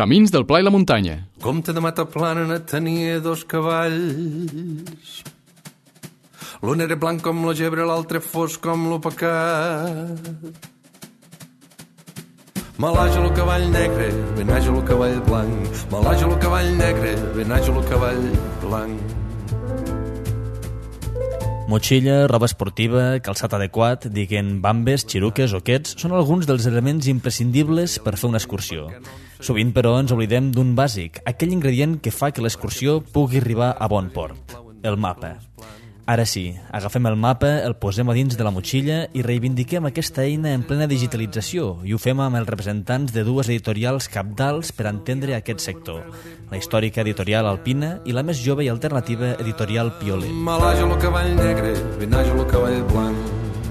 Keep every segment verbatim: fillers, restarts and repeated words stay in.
Camins del Pla i la Muntanya. Comte de Mataplana tenia dos cavalls. L'un era blanc com la gebre, l'altre fosc com lo pecat. Malaja el cavall negre, benaja el cavall blanc. Malaja el cavall negre, benaja el cavall blanc. Motxilla, roba esportiva, calçat adequat, diguen bambes, xiruques o quets, són alguns dels elements imprescindibles per fer una excursió. Sovint, però, ens oblidem d'un bàsic, aquell ingredient que fa que l'excursió pugui arribar a bon port, el mapa. Ara sí, agafem el mapa, el posem a dins de la motxilla i reivindiquem aquesta eina en plena digitalització i ho fem amb els representants de dues editorials cabdals per entendre aquest sector, la històrica editorial Alpina i la més jove i alternativa editorial Pioler. Malaja el cavall negre, benaja el cavall blanc.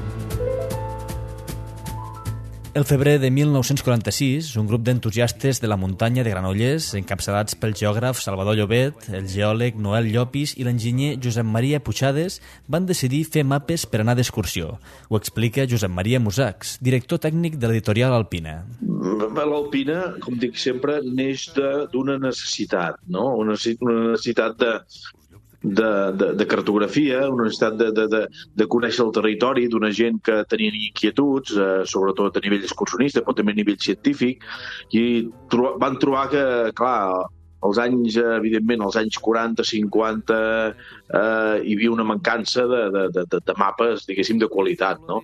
El febrer de mil nou-cents quaranta-sis, un grup d'entusiastes de la muntanya de Granollers, encapçalats pel geògraf Salvador Llobet, el geòleg Noel Llopis i l'enginyer Josep Maria Puigades, van decidir fer mapes per anar d'excursió. Ho explica Josep Maria Musacs, director tècnic de l'editorial Alpina. L'Alpina, com dic sempre, neix d'una necessitat, no? Una necessitat de... De, de, de cartografia, una necessitat de, de, de, de conèixer el territori d'una gent que tenia inquietuds, eh, sobretot a nivell excursionista, però també a nivell científic, i tro van trobar que, clar, als anys, evidentment, als anys quaranta, cinquanta, eh, hi havia una mancança de, de, de, de mapes, diguéssim, de qualitat, no?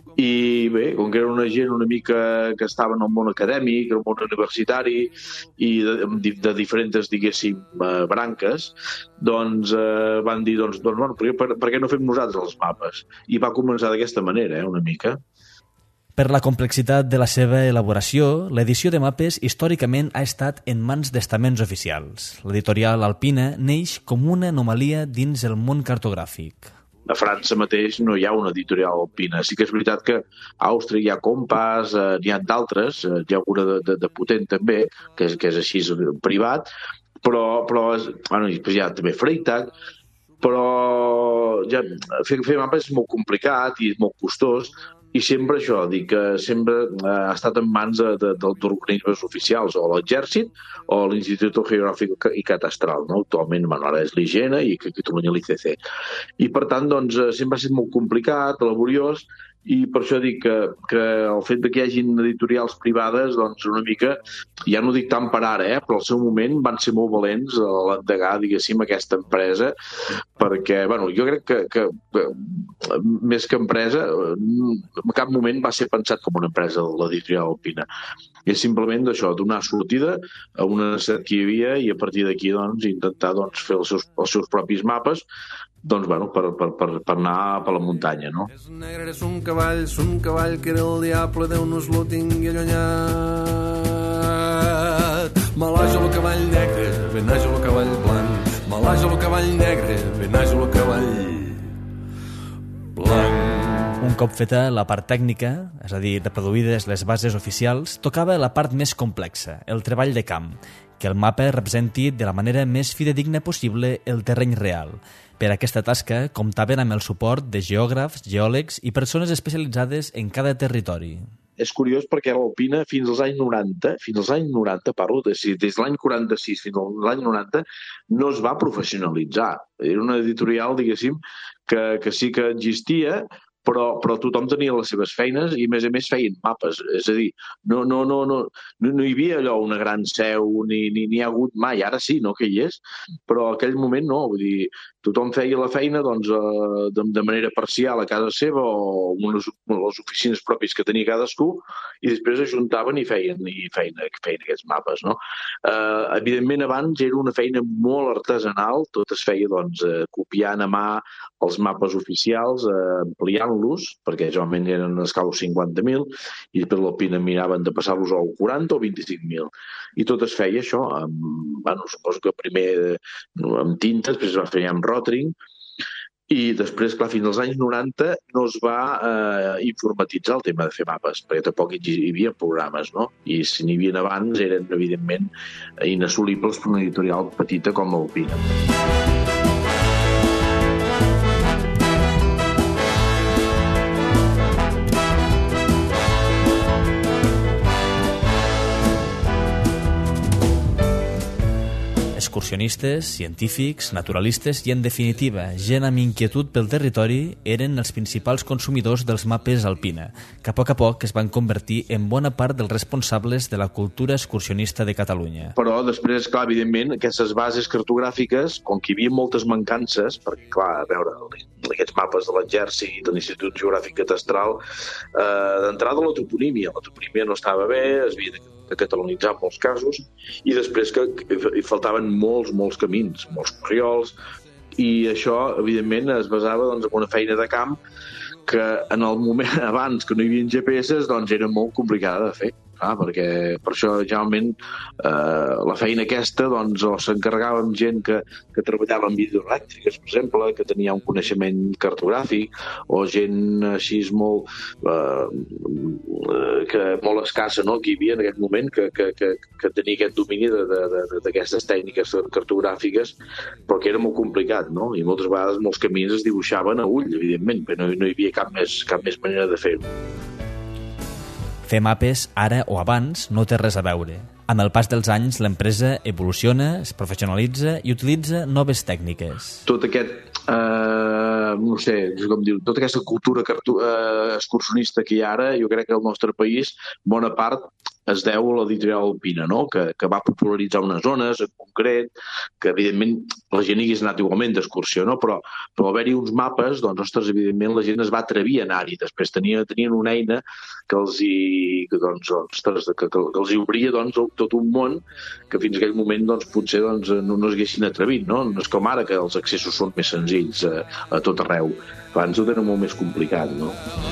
I bé, com que era una gent una mica que estava en el món acadèmic, el món universitari i de, de diferents, diguéssim, branques, doncs eh, van dir, doncs, doncs bueno, per, per què no fem nosaltres els mapes? I va començar d'aquesta manera, eh, una mica. Per la complexitat de la seva elaboració, l'edició de mapes històricament ha estat en mans d'estaments oficials. L'editorial Alpina neix com una anomalia dins el món cartogràfic. A França mateix no hi ha una editorial alpina. Sí que és veritat que a Àustria hi ha Compass, eh, n'hi ha d'altres, eh, hi ha una de, de, de potent també, que és, que és així privat, però, però bueno, després hi ha també Freytag, però ja, fer, fer mapes és molt complicat i és molt costós, i sempre això, dic que sempre ha estat en mans d'organismes oficials, o l'exèrcit o l'Institut Geogràfic i Catastral, no? Actualment, bueno, ara és l'I G N i que Catalunya l'I C C. I per tant, doncs, sempre ha estat molt complicat, laboriós, i per això dic que, que el fet que hi hagin editorials privades, doncs una mica, ja no dic tant per ara, eh, però al seu moment van ser molt valents a l'endegar, diguéssim, aquesta empresa, perquè, bueno, jo crec que, que, que més que empresa, en cap moment va ser pensat com una empresa de l'editorial Alpina. És simplement d'això, donar sortida a una necessitat que hi havia i a partir d'aquí, doncs, intentar doncs, fer els seus, els seus propis mapes, doncs, bueno, per, per, per, per anar per la muntanya, no? És negre, és un cavall, és un cavall que era el diable, Déu no es lo tingui allunyat. Malaja el cavall negre, benaja el cavall blanc. Malaja el cavall negre, benaja el cavall blanc. Un cop feta la part tècnica, és a dir, reproduïdes les bases oficials, tocava la part més complexa, el treball de camp, que el mapa representi de la manera més fidedigna possible el terreny real. Per aquesta tasca comptaven amb el suport de geògrafs, geòlegs i persones especialitzades en cada territori. És curiós perquè l'Alpina fins als anys noranta, fins als anys noranta, parlo de, des de l'any quaranta-sis fins a l'any noranta, no es va professionalitzar. Era una editorial, diguéssim, que, que sí que existia, però, però tothom tenia les seves feines i, a més a més, feien mapes. És a dir, no, no, no, no, no, no hi havia allò una gran seu, ni n'hi ni ha hagut mai. Ara sí, no, que hi és, però en aquell moment no. Vull dir, tothom feia la feina doncs, de, de manera parcial a casa seva o en les, les oficines pròpies que tenia cadascú i després ajuntaven i feien, i feien, feien aquests mapes. No? Uh, evidentment, abans era una feina molt artesanal, tot es feia doncs, copiant a mà els mapes oficials, eh, ampliant-los, perquè generalment eren a escala cinquanta mil, i després l'Alpina miraven de passar-los al quaranta o vint-i-cinc mil. I tot es feia això, amb, bueno, suposo que primer amb tinta, després es va fer amb rotring, i després, clar, fins als anys noranta no es va eh, informatitzar el tema de fer mapes, perquè tampoc hi havia programes, no? I si n'hi havia abans eren, evidentment, inassolibles per una editorial petita com l'Alpina. excursionistes, científics, naturalistes i, en definitiva, gent amb inquietud pel territori eren els principals consumidors dels mapes alpina, que a poc a poc es van convertir en bona part dels responsables de la cultura excursionista de Catalunya. Però després, clar, evidentment, aquestes bases cartogràfiques, com que hi havia moltes mancances, perquè, clar, a veure, aquests mapes de l'Exèrcit, de l'Institut Geogràfic Catastral, eh, d'entrada la toponímia. La toponímia no estava bé, es havia de catalanitzar en molts casos, i després que hi faltaven molts, molts camins, molts corriols, i això, evidentment, es basava doncs, en una feina de camp que en el moment abans que no hi havia G P S doncs, era molt complicada de fer. Ah, perquè per això generalment eh, la feina aquesta doncs, o s'encarregava amb gent que, que treballava en videoelèctriques, per exemple, que tenia un coneixement cartogràfic, o gent així molt eh, que molt escassa, no?, que hi havia en aquest moment que, que, que, que tenia aquest domini d'aquestes tècniques cartogràfiques, però que era molt complicat, no? I moltes vegades molts camins es dibuixaven a ull, evidentment, però no, no hi havia cap més, cap més manera de fer-ho. Fer mapes ara o abans no té res a veure. Amb el pas dels anys, l'empresa evoluciona, es professionalitza i utilitza noves tècniques. Tot aquest, eh, no sé, com dir, tota aquesta cultura eh, excursionista que hi ha ara, jo crec que al nostre país, bona part es deu a l'editorial alpina, no?, que, que va popularitzar unes zones en concret, que evidentment la gent hi hagués anat igualment d'excursió, no?, però, però haver-hi uns mapes, doncs, ostres, evidentment la gent es va atrevir a anar-hi. Després tenien, tenien una eina que els hi, que, doncs, ostres, que, que, que els hi obria doncs, tot un món que fins a aquell moment doncs, potser doncs, no, no s'haguessin atrevit, no? No és com ara que els accessos són més senzills a, a tot arreu. Abans ho tenen molt més complicat, no?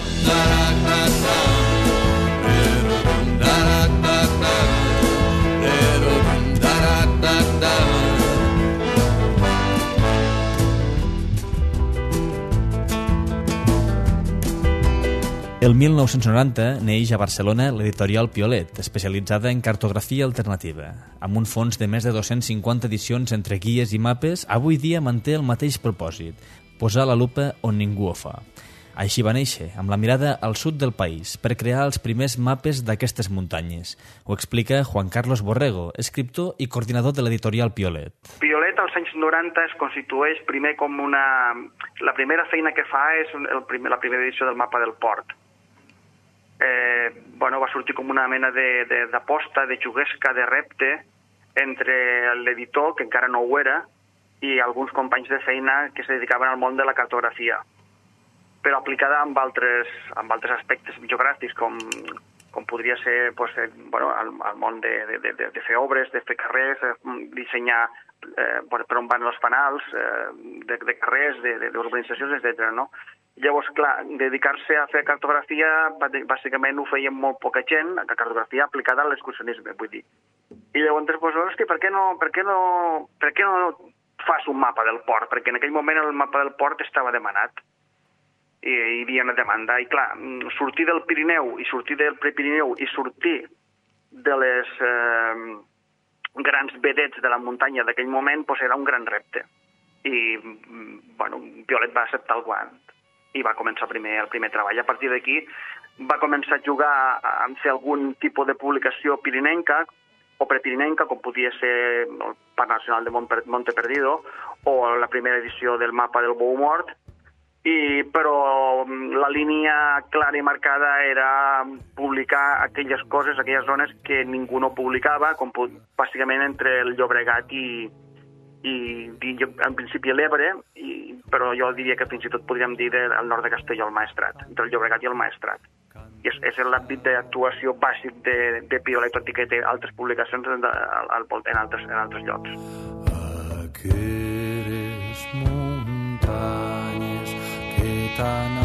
El mil nou-cents noranta neix a Barcelona l'editorial Piolet, especialitzada en cartografia alternativa. Amb un fons de més de dos-cents cinquanta edicions entre guies i mapes, avui dia manté el mateix propòsit, posar la lupa on ningú ho fa. Així va néixer, amb la mirada al sud del país, per crear els primers mapes d'aquestes muntanyes. Ho explica Juan Carlos Borrego, escriptor i coordinador de l'editorial Piolet. Piolet als anys noranta es constitueix primer com una... La primera feina que fa és el primer, la primera edició del mapa del port. Eh, bueno, va sortir com una mena d'aposta, de, de, de juguesca, de repte entre l'editor, que encara no ho era, i alguns companys de feina que es dedicaven al món de la cartografia, però aplicada amb altres, amb altres aspectes geogràfics, com, com podria ser pues, eh, bueno, el, el món de, de, de, de fer obres, de fer carrers, eh, dissenyar eh, per on van els fanals, eh, de, de carrers, d'urbanitzacions, etcètera, no? Llavors, clar, dedicar-se a fer cartografia, bàsicament ho feia molt poca gent, la cartografia aplicada a l'excursionisme, vull dir. I llavors, doncs, hosti, per què no, per què no, per què no fas un mapa del port? Perquè en aquell moment el mapa del port estava demanat. I hi havia una demanda. I clar, sortir del Pirineu i sortir del Prepirineu i sortir de les eh, grans vedets de la muntanya d'aquell moment doncs era un gran repte. I, bueno, Piolet va acceptar el guant i va començar primer, el primer treball. A partir d'aquí va començar a jugar a fer algun tipus de publicació pirinenca o prepirinenca, com podia ser el Parc Nacional de Monte Perdido o la primera edició del mapa del Bou Mort, i, però la línia clara i marcada era publicar aquelles coses, aquelles zones que ningú no publicava, com bàsicament entre el Llobregat i, i, i en principi l'Ebre, però jo diria que fins i tot podríem dir del nord de Castelló, el Maestrat, entre el Llobregat i el Maestrat. I és, és l'àmbit d'actuació bàsic de, de Piolet, tot i que té altres publicacions en, en, altres, en altres llocs. Aqueres muntanyes que tan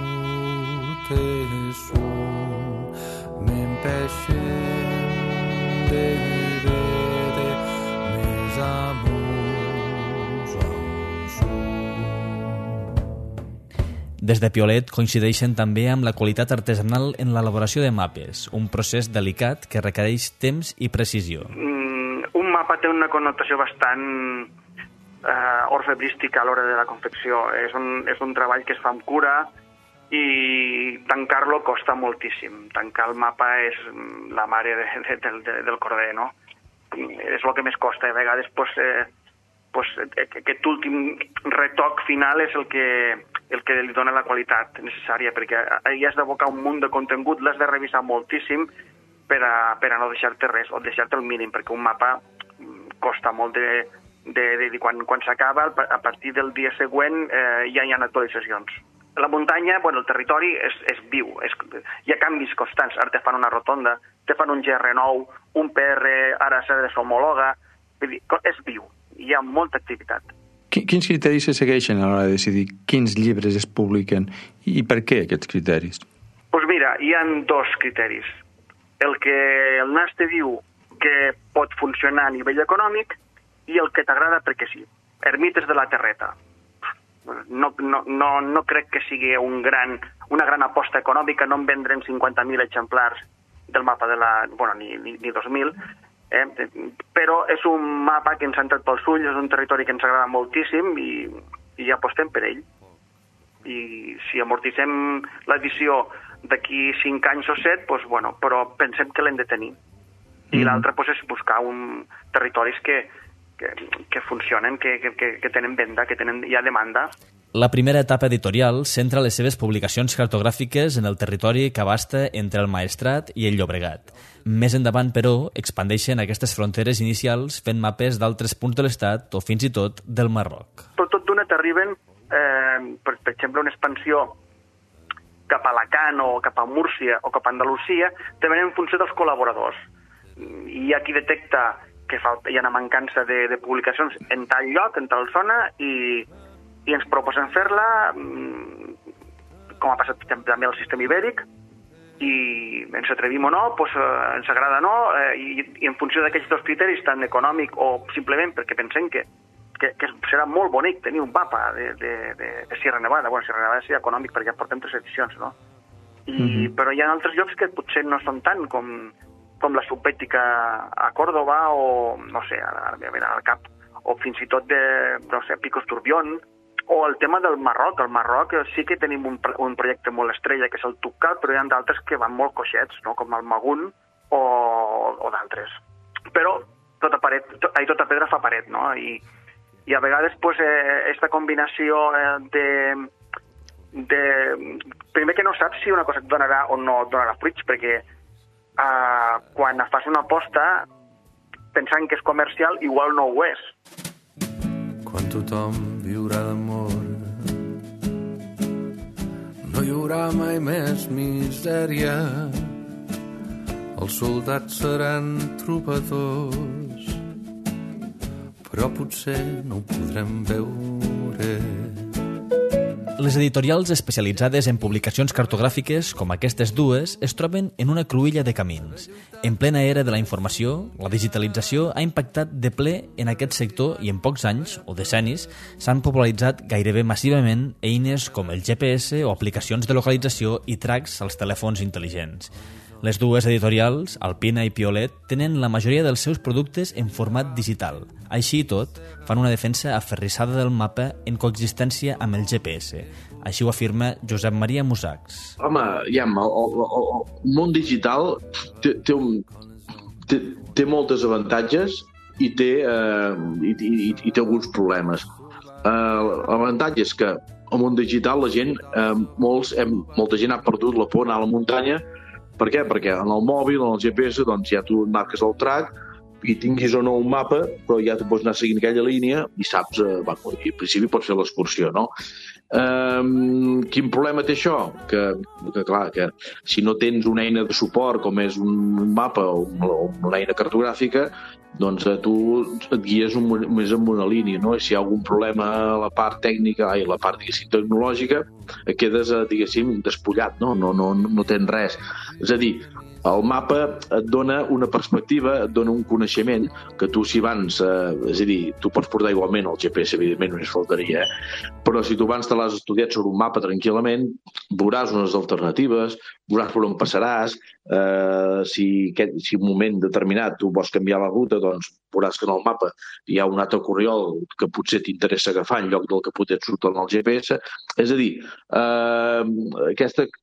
altes són, m'empeixen de veure més amors al sud. Des de Piolet coincideixen també amb la qualitat artesanal en l'elaboració de mapes, un procés delicat que requereix temps i precisió. Mm, un mapa té una connotació bastant eh, orfebrística a l'hora de la confecció. És un, és un treball que es fa amb cura i tancar-lo costa moltíssim. Tancar el mapa és la mare de, de, de, del corder, no? és el que més costa. A vegades pues, eh, pues, aquest últim retoc final és el que, el que li dona la qualitat necessària, perquè hi has d'abocar un munt de contingut, l'has de revisar moltíssim per a, per a no deixar-te res, o deixar-te el mínim, perquè un mapa costa molt de... de, de, de quan, quan s'acaba, a partir del dia següent eh, ja hi ha actualitzacions. La muntanya, bueno, el territori és, és viu, és, hi ha canvis constants. Ara te fan una rotonda, te fan un G R nou, un P R, ara s'ha de s'homologa, és viu, hi ha molta activitat. Quins criteris se segueixen a l'hora de decidir quins llibres es publiquen i per què aquests criteris? Doncs pues mira, hi ha dos criteris. El que el N A S te diu que pot funcionar a nivell econòmic i el que t'agrada perquè sí. Ermites de la Terreta. No, no, no, no crec que sigui un gran, una gran aposta econòmica, no en vendrem cinquanta mil exemplars del mapa de la... bueno, ni, ni, ni dos mil, eh? Però és un mapa que ens ha entrat pels ulls, és un territori que ens agrada moltíssim i, i apostem per ell. I si amortitzem l'edició d'aquí cinc anys o set, doncs, bueno, però pensem que l'hem de tenir. I mm. l'altre doncs, és buscar un territoris que, que, que funcionen, que, que, que tenen venda, que tenen ja demanda. La primera etapa editorial centra les seves publicacions cartogràfiques en el territori que abasta entre el Maestrat i el Llobregat. Més endavant, però, expandeixen aquestes fronteres inicials fent mapes d'altres punts de l'Estat o fins i tot del Marroc. Però tot d'una t'arriben, eh, per, per exemple, una expansió cap a Alacant o cap a Múrcia o cap a Andalusia, també en funció dels col·laboradors. I hi ha qui detecta que hi ha una mancança de, de publicacions en tal lloc, en tal zona, i, i ens proposen fer-la, com ha passat també al sistema ibèric, i ens atrevim o no, doncs, eh, ens agrada o no, eh, i, i en funció d'aquests dos criteris, tant econòmic o simplement perquè pensem que, que, que serà molt bonic tenir un mapa de, de, de, de Sierra Nevada. Bueno, Sierra Nevada seria econòmic perquè ja portem tres edicions, no? I, mm-hmm. Però hi ha altres llocs que potser no són tant com... com la subbètica a Còrdoba o, no sé, a, a, al cap, o fins i tot de, no sé, Picos Turbión, o el tema del Marroc. Al Marroc sí que tenim un, un projecte molt estrella, que és el Tucat, però hi ha d'altres que van molt coixets, no? Com el Magun o, o d'altres. Però tota, paret, tot, ai, tota pedra fa paret, no? I, i a vegades, pues, eh, esta combinació eh, de, de... Primer que no saps si una cosa et donarà o no et donarà fruits, perquè Uh, quan fas una aposta pensant que és comercial, igual no ho és. Quan tothom viurà d'amor, no hi haurà mai més misèria. Els soldats seran trobadors, però potser no ho podrem veure. Les editorials especialitzades en publicacions cartogràfiques, com aquestes dues, es troben en una cruïlla de camins. En plena era de la informació, la digitalització ha impactat de ple en aquest sector i en pocs anys, o decennis, s'han popularitzat gairebé massivament eines com el G P S o aplicacions de localització i tracks als telèfons intel·ligents. Les dues editorials, Alpina i Piolet, tenen la majoria dels seus productes en format digital. Així i tot, fan una defensa aferrissada del mapa en coexistència amb el G P S. Així ho afirma Josep Maria Musacs. Home, ja, el, el, el món digital té, té, un, té, té moltes avantatges i té, eh, i, i, i té alguns problemes. Eh, L'avantatge és que al món digital la gent, eh, molts, hem, molta gent ha perdut la por d'anar a la muntanya. Per què? Perquè en el mòbil, en el G P S, doncs ja tu marques el track i tinguis o no un mapa, però ja tu pots anar seguint aquella línia i saps, eh, va, i en principi pots fer l'excursió, no? Um, quin problema té això? Que, que clar, que si no tens una eina de suport com és un mapa o una eina cartogràfica, doncs eh, tu et guies un, més amb una línia, no? I si hi ha algun problema a la part tècnica, ai, la part, diguéssim, tecnològica, quedes, diguéssim, despullat, no? No, no, no tens res. És a dir, el mapa et dona una perspectiva, et dona un coneixement que tu, si abans, eh, és a dir, tu pots portar igualment el G P S, evidentment, només faltaria, eh? Però si tu abans te l'has estudiat sobre un mapa tranquil·lament, veuràs unes alternatives, veuràs per on passaràs, eh, si, aquest, si un moment determinat tu vols canviar la ruta, doncs veuràs que en el mapa hi ha un altre corriol que potser t'interessa agafar en lloc del que potser et surt en el G P S. És a dir, eh, aquesta...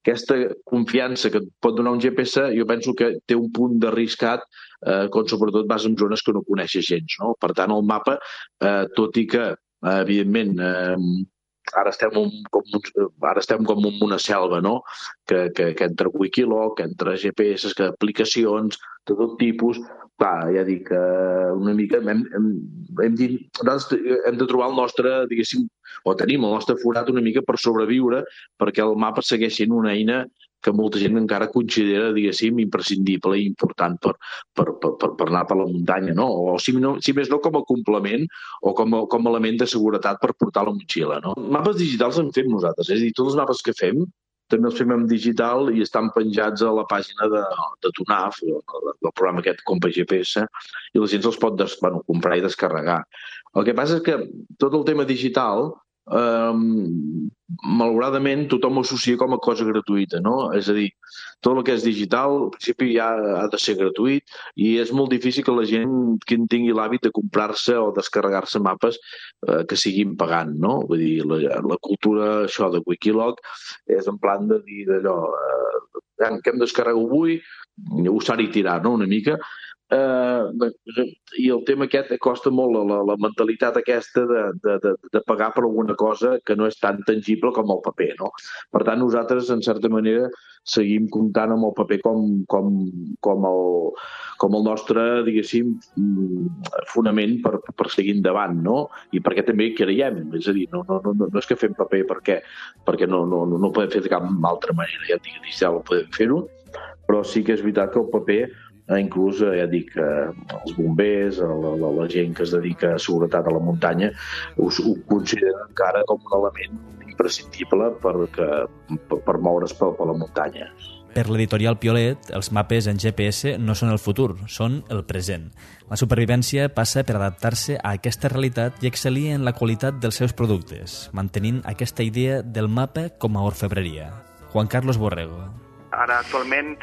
aquesta confiança que et pot donar un G P S, jo penso que té un punt d'arriscat eh, quan sobretot vas en zones que no coneixes gens, no? Per tant, el mapa, eh, tot i que, eh, evidentment, eh, ara estem, un, com, ara estem com en una selva, no? Que, que, que entre Wikiloc, que entre G P S, que aplicacions de tot tipus, clar, ja dic, eh, una mica hem, hem, hem, dit, hem de trobar el nostre, diguéssim, o tenim el nostre forat una mica per sobreviure, perquè el mapa segueix sent una eina que molta gent encara considera, diguéssim, imprescindible i important per, per, per, per anar per la muntanya, no? O si, no, si més no com a complement o com a, com a element de seguretat per portar la motxilla, no? Mapes digitals en fem nosaltres, és a dir, tots els mapes que fem també els fem en digital i estan penjats a la pàgina de, de TUNAF, del programa aquest Compa G P S, i la gent se'ls pot des, bueno, comprar i descarregar. El que passa és que tot el tema digital, eh, malauradament, tothom ho associa com a cosa gratuïta, no? És a dir, tot el que és digital, al principi ja ha de ser gratuït i és molt difícil que la gent que en tingui l'hàbit de comprar-se o descarregar-se mapes eh, que siguin pagant, no? Vull dir, la, la cultura, això de Wikiloc, és en plan de dir d'allò, eh, que em descarrego avui, usar i tirar, no?, una mica. Uh, i el tema aquest costa molt la, la mentalitat aquesta de, de, de, de pagar per alguna cosa que no és tan tangible com el paper, no? Per tant, nosaltres, en certa manera, seguim comptant amb el paper com, com, com, el, com el nostre, diguéssim, fonament per, per seguir endavant, no? I perquè també hi creiem, és a dir, no, no, no, no és que fem paper perquè, perquè no, no, no ho podem fer de cap altra manera, ja et dic, ja ho podem fer-ho, però sí que és veritat que el paper inclús, ja dic, els bombers, la, la, la gent que es dedica a seguretat a la muntanya, ho, ho consideren encara com un element imprescindible per, que, per, per moure's per, per la muntanya. Per l'editorial Piolet, els mapes en G P S no són el futur, són el present. La supervivència passa per adaptar-se a aquesta realitat i excel·lir en la qualitat dels seus productes, mantenint aquesta idea del mapa com a orfebreria. Juan Carlos Borrego. Ara, actualment,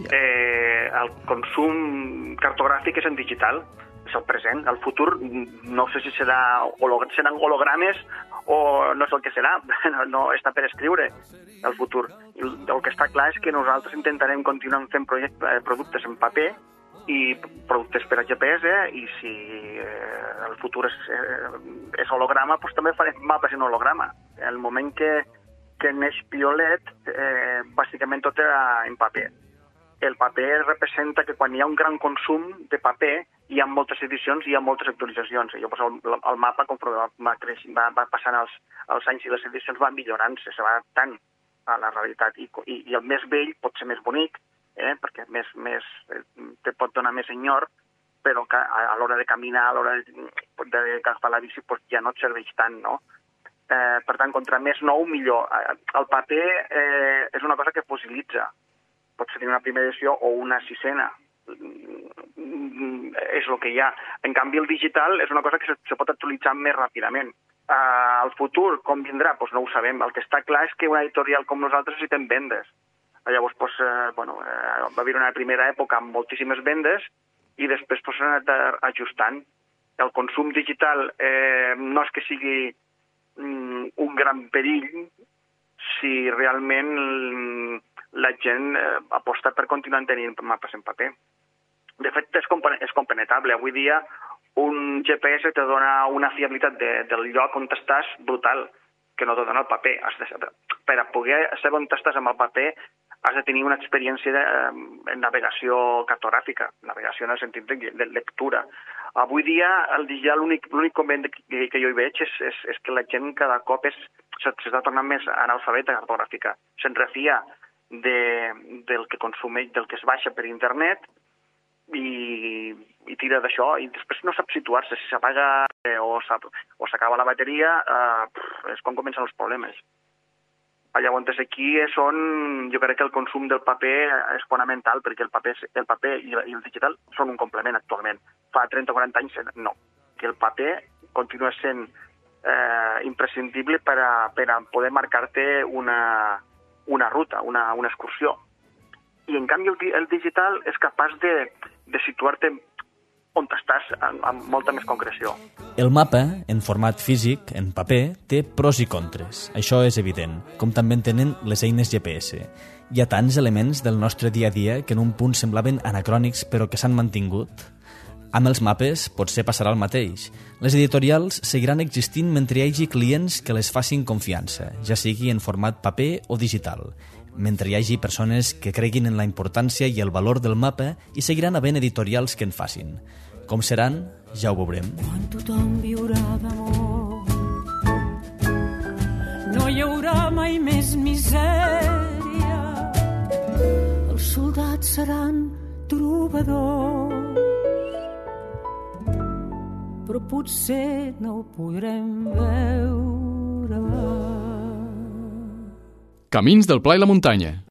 Eh, el consum cartogràfic és en digital, és el present. El futur no sé si serà holog seran hologrames o no sé el que serà, no, no està per escriure el futur. El, el que està clar és que nosaltres intentarem continuar fent eh, productes en paper i productes per a G P S, i si eh, el futur és, eh, és holograma, doncs també farem mapes en holograma. El moment que, que neix Piolet, eh, bàsicament tot era en paper. El paper representa que quan hi ha un gran consum de paper hi ha moltes edicions i hi ha moltes actualitzacions. Llavors el, el mapa, conforme va, va, va passant els, els anys i les edicions van millorant-se, se va adaptant a la realitat. I, i, i el més vell pot ser més bonic, eh, perquè més, més, te pot donar més enyor, però que a, a l'hora de caminar, a l'hora de, de agafar la bici, pues ja no et serveix tant, no? Eh, per tant, contra més nou, millor. El paper eh, és una cosa que fossilitza. Pot ser una primera edició o una sisena. És el que hi ha. En canvi, el digital és una cosa que se, se pot actualitzar més ràpidament. Uh, el futur, com vindrà? Pues no ho sabem. El que està clar és que una editorial com nosaltres necessitem vendes. Llavors, pues, uh, bueno, uh, va haver una primera època amb moltíssimes vendes i després pues, s'ha anat ajustant. El consum digital eh, no és que sigui um, un gran perill si realment la gent eh, aposta per continuar tenint mapes en paper. De fet, és, comp és compenetrable. Avui dia un G P S te dona una fiabilitat de, del lloc on estàs brutal, que no te dona el paper. Has de, per a poder saber on estàs amb el paper has de tenir una experiència de, eh, en navegació cartogràfica, navegació en el sentit de, de lectura. Avui dia, el digital, l'únic convent que, que jo hi veig és, és, és que la gent cada cop s'està tornant més analfabeta cartogràfica. Se'n refia de, del que consumeix, del que es baixa per internet i, i tira d'això i després no sap situar-se. Si s'apaga eh, o s'acaba la bateria, eh, és quan comencen els problemes. Llavors aquí és on jo crec que el consum del paper és fonamental, perquè el paper, el paper i el digital són un complement actualment. Fa trenta o quaranta anys no. Que el paper continua sent eh, imprescindible per a, per a poder marcar-te una, una ruta, una, una excursió. I en canvi el, el digital és capaç de, de situar-te on estàs amb, amb molta més concreció. El mapa, en format físic, en paper, té pros i contres. Això és evident, com també en tenen les eines G P S. Hi ha tants elements del nostre dia a dia que en un punt semblaven anacrònics però que s'han mantingut. Amb els mapes potser passarà el mateix. Les editorials seguiran existint mentre hi hagi clients que les facin confiança, ja sigui en format paper o digital. Mentre hi hagi persones que creguin en la importància i el valor del mapa i seguiran havent editorials que en facin. Com seran, ja ho veurem. Quan tothom viurà d'amor, no hi haurà mai més misèria. Els soldats seran trobadors, però potser no ho podrem veure. Camins del Pla i la Muntanya.